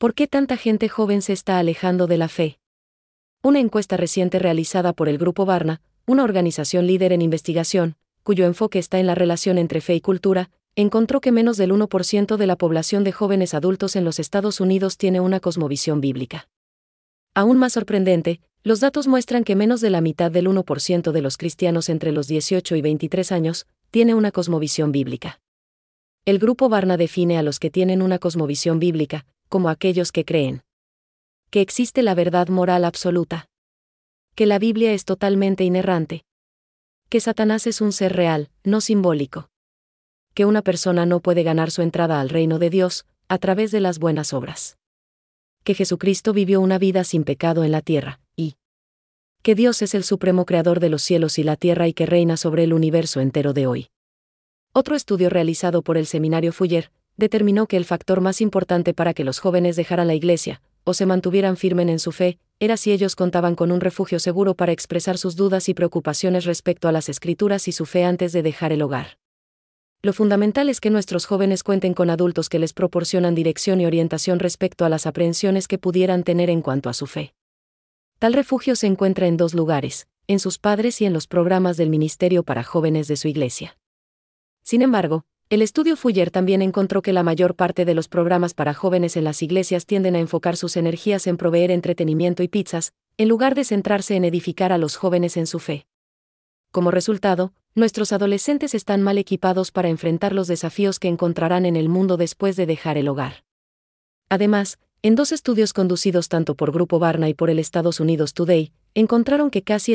¿Por qué tanta gente joven se está alejando de la fe? Una encuesta reciente realizada por el Grupo Barna, una organización líder en investigación, cuyo enfoque está en la relación entre fe y cultura, encontró que menos del 1% de la población de jóvenes adultos en los Estados Unidos tiene una cosmovisión bíblica. Aún más sorprendente, los datos muestran que menos de la mitad del 1% de los cristianos entre los 18 y 23 años tiene una cosmovisión bíblica. El Grupo Barna define a los que tienen una cosmovisión bíblica como aquellos que creen que existe la verdad moral absoluta, que la Biblia es totalmente inerrante, que Satanás es un ser real, no simbólico, que una persona no puede ganar su entrada al reino de Dios a través de las buenas obras, que Jesucristo vivió una vida sin pecado en la tierra, y que Dios es el supremo creador de los cielos y la tierra y que reina sobre el universo entero de hoy. Otro estudio realizado por el Seminario Fuller determinó que el factor más importante para que los jóvenes dejaran la iglesia o se mantuvieran firmes en su fe era si ellos contaban con un refugio seguro para expresar sus dudas y preocupaciones respecto a las Escrituras y su fe antes de dejar el hogar. Lo fundamental es que nuestros jóvenes cuenten con adultos que les proporcionan dirección y orientación respecto a las aprehensiones que pudieran tener en cuanto a su fe. Tal refugio se encuentra en dos lugares, en sus padres y en los programas del ministerio para jóvenes de su iglesia. Sin embargo, el estudio Fuller también encontró que la mayor parte de los programas para jóvenes en las iglesias tienden a enfocar sus energías en proveer entretenimiento y pizzas, en lugar de centrarse en edificar a los jóvenes en su fe. Como resultado, nuestros adolescentes están mal equipados para enfrentar los desafíos que encontrarán en el mundo después de dejar el hogar. Además, en dos estudios conducidos tanto por Grupo Barna y por el Estados Unidos Today, encontraron que casi el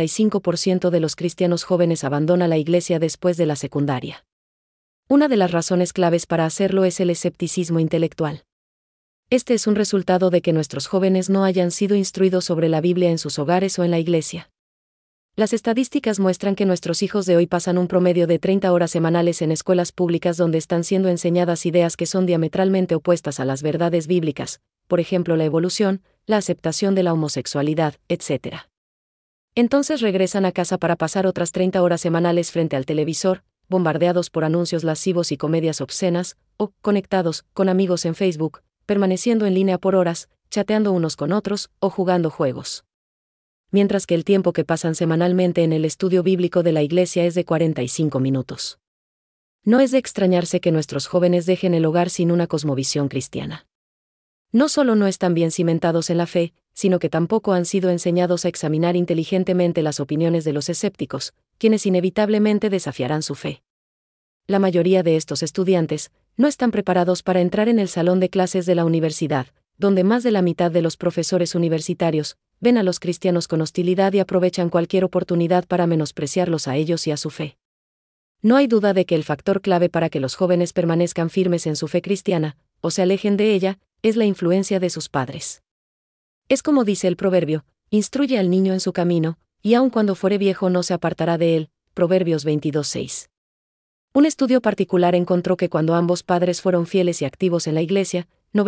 75% de los cristianos jóvenes abandona la iglesia después de la secundaria. Una de las razones claves para hacerlo es el escepticismo intelectual. Este es un resultado de que nuestros jóvenes no hayan sido instruidos sobre la Biblia en sus hogares o en la iglesia. Las estadísticas muestran que nuestros hijos de hoy pasan un promedio de 30 horas semanales en escuelas públicas donde están siendo enseñadas ideas que son diametralmente opuestas a las verdades bíblicas, por ejemplo la evolución, la aceptación de la homosexualidad, etc. Entonces regresan a casa para pasar otras 30 horas semanales frente al televisor, bombardeados por anuncios lascivos y comedias obscenas, o conectados con amigos en Facebook, permaneciendo en línea por horas, chateando unos con otros o jugando juegos. Mientras que el tiempo que pasan semanalmente en el estudio bíblico de la iglesia es de 45 minutos. No es de extrañarse que nuestros jóvenes dejen el hogar sin una cosmovisión cristiana. No solo no están bien cimentados en la fe, sino que tampoco han sido enseñados a examinar inteligentemente las opiniones de los escépticos, quienes inevitablemente desafiarán su fe. La mayoría de estos estudiantes no están preparados para entrar en el salón de clases de la universidad, donde más de la mitad de los profesores universitarios ven a los cristianos con hostilidad y aprovechan cualquier oportunidad para menospreciarlos a ellos y a su fe. No hay duda de que el factor clave para que los jóvenes permanezcan firmes en su fe cristiana, o se alejen de ella, es la influencia de sus padres. Es como dice el proverbio, instruye al niño en su camino, y aun cuando fuere viejo no se apartará de él, Proverbios 22:6. Un estudio particular encontró que cuando ambos padres fueron fieles y activos en la iglesia,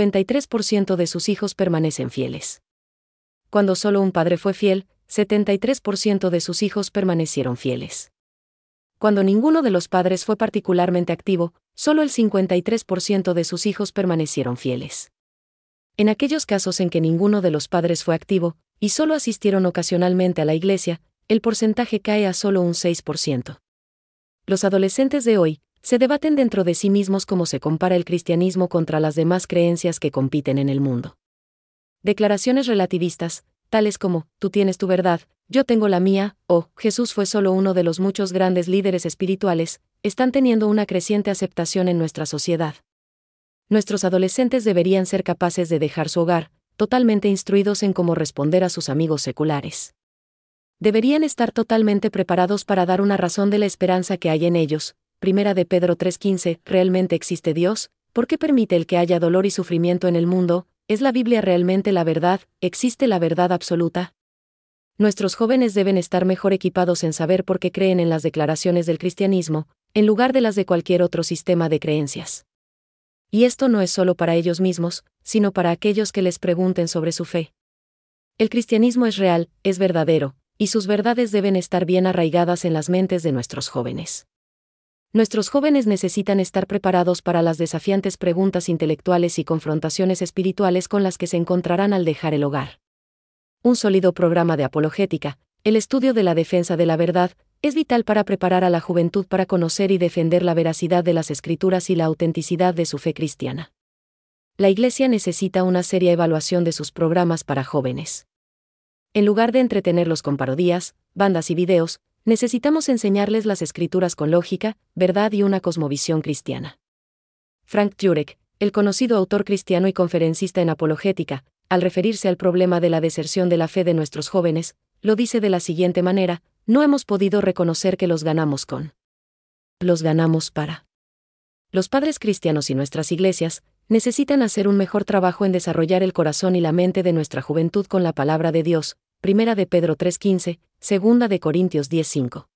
93% de sus hijos permanecen fieles. Cuando solo un padre fue fiel, 73% de sus hijos permanecieron fieles. Cuando ninguno de los padres fue particularmente activo, solo el 53% de sus hijos permanecieron fieles. En aquellos casos en que ninguno de los padres fue activo, y solo asistieron ocasionalmente a la iglesia, el porcentaje cae a solo un 6%. Los adolescentes de hoy se debaten dentro de sí mismos cómo se compara el cristianismo contra las demás creencias que compiten en el mundo. Declaraciones relativistas, tales como, tú tienes tu verdad, yo tengo la mía, o Jesús fue solo uno de los muchos grandes líderes espirituales, están teniendo una creciente aceptación en nuestra sociedad. Nuestros adolescentes deberían ser capaces de dejar su hogar, totalmente instruidos en cómo responder a sus amigos seculares. Deberían estar totalmente preparados para dar una razón de la esperanza que hay en ellos. Primera de Pedro 3:15, ¿realmente existe Dios? ¿Por qué permite el que haya dolor y sufrimiento en el mundo? ¿Es la Biblia realmente la verdad? ¿Existe la verdad absoluta? Nuestros jóvenes deben estar mejor equipados en saber por qué creen en las declaraciones del cristianismo, en lugar de las de cualquier otro sistema de creencias. Y esto no es solo para ellos mismos, sino para aquellos que les pregunten sobre su fe. El cristianismo es real, es verdadero, y sus verdades deben estar bien arraigadas en las mentes de nuestros jóvenes. Nuestros jóvenes necesitan estar preparados para las desafiantes preguntas intelectuales y confrontaciones espirituales con las que se encontrarán al dejar el hogar. Un sólido programa de apologética, el estudio de la defensa de la verdad, es vital para preparar a la juventud para conocer y defender la veracidad de las Escrituras y la autenticidad de su fe cristiana. La Iglesia necesita una seria evaluación de sus programas para jóvenes. En lugar de entretenerlos con parodias, bandas y videos, necesitamos enseñarles las Escrituras con lógica, verdad y una cosmovisión cristiana. Frank Turek, el conocido autor cristiano y conferencista en apologética, al referirse al problema de la deserción de la fe de nuestros jóvenes, lo dice de la siguiente manera: no hemos podido reconocer que los ganamos para. Los padres cristianos y nuestras iglesias necesitan hacer un mejor trabajo en desarrollar el corazón y la mente de nuestra juventud con la palabra de Dios, 1 de Pedro 3:15, 2 de Corintios 10:5.